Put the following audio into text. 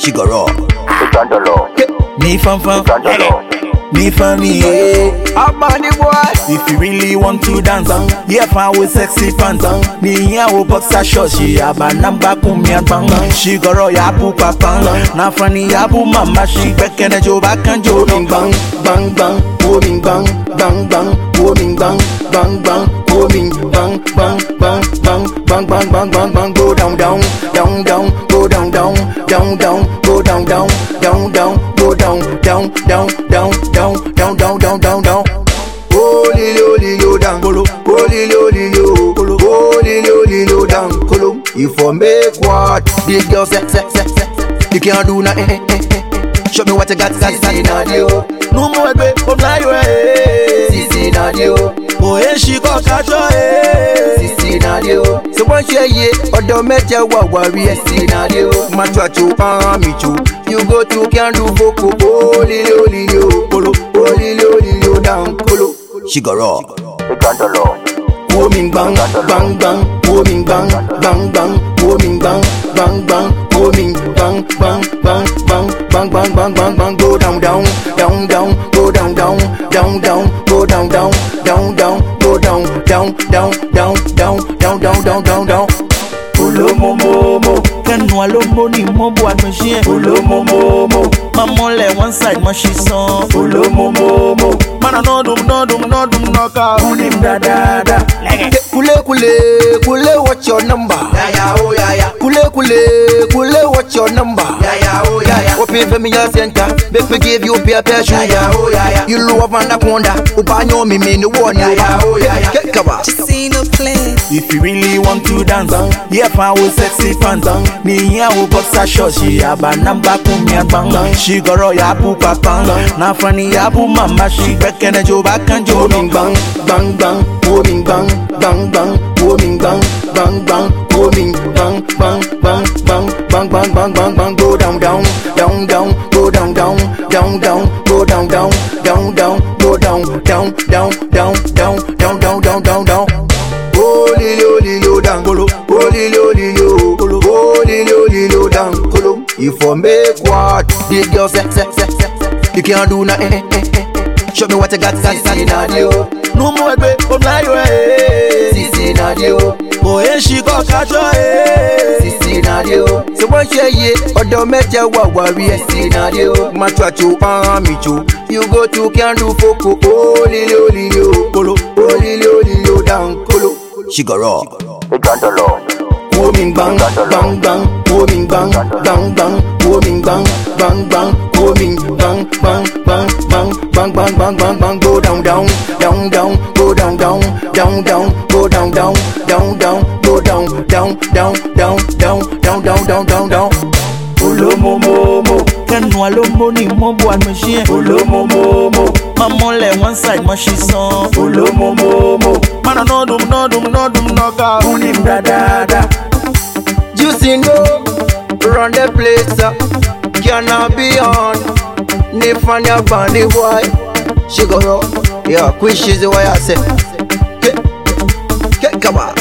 she go raw. Me fan, me funny, yeah. Up on the boy. If you really want to dance, yeah, fan with sexy pants. Me here with boxer shorts, she have a number kumya bang. She go raw yabu papa, na funny yabu mama. She back and a joe back and joe Bang bang bang bang, booming bang bang bang, booming bang bang bang, booming bang bang bang bang bang bang bang bang bang. Go down down down down, go down down down down, go down down down down, go down down down down down down down down down down. Holy lo down, kolo. Holy lo kolo. Holy lo down, kolo. If I make what the girl say, you can't do nothing. Show me what you got, Sisi Nadio. no more babe, come lie way. Sisi Nadio. Oh, yeah, she got catch Sisi Nadio. So one share ye, or don't make your worry. Sisi Nadio. Machacho, amichu. You go to can do vocal. Holy lo kolo. Holy lo down, kolo. she go raw. Booming bang bang bang, booming bang bang bang, booming bang bang bang, booming bang bang bang bang bang bang bang bang bang. Go down down down down, go down down down down, go down down down down, go down down down down down down down down down down. Olo momo, kenwa lomo ni mobo at machine. Olo momo, mama le one side machine son. Olo momo, mana no dum noka. Unim da. Kule, what's your number? Yeah. Kule, what's your number? Yeah. Open for me your center, baby give you pair shoe. Yeah. You love anaconda, upanyo me the one. Get cover. Just see no plan. If you really want to dance, yeah, fan with sexy pants. Me here with boxer shorts, she have a number kumya bang. She go raw yabu papa, na funny yabu mama. She back and a joe back and joe Booming bang bang bang, booming bang bang bang, booming bang bang bang, booming bang bang bang bang bang bang bang bang bang. Go down down down down, go down down down down, go down down down down, go down down down down down down down down down down. Holy lo down, kolo. Holy lo kolo. Holy lo down, kolo. If I make what the girl say, you can't do nothing. Show me what you got, Sisi Nadio. no more babe, come lie way. Sisi Nadio. Oh, yeah, she got catch Sisi Nadio. So one share ye, or don't make your worry. Sisi Nadio. Machacho, amichu. You go to can do foco. Holy lo kolo. Holy lo down, kolo. she go raw. Booming bang bang bang, booming bang bang bang, booming bang bang bang, booming bang bang bang bang bang bang bang bang bang. Go down down down down, go down down down down, go down down down down, go down down down down down down down down down. Olo momo, kenwa lomo ni mobo at machine. Olo momo, mama le one side machine son. Olo momo, mana no dum noka. Unim da. Juicy no, run the place up, cannot be on. Nifanya bandi boy, she go raw. Yeah, quick she's the way I say. Get, come on.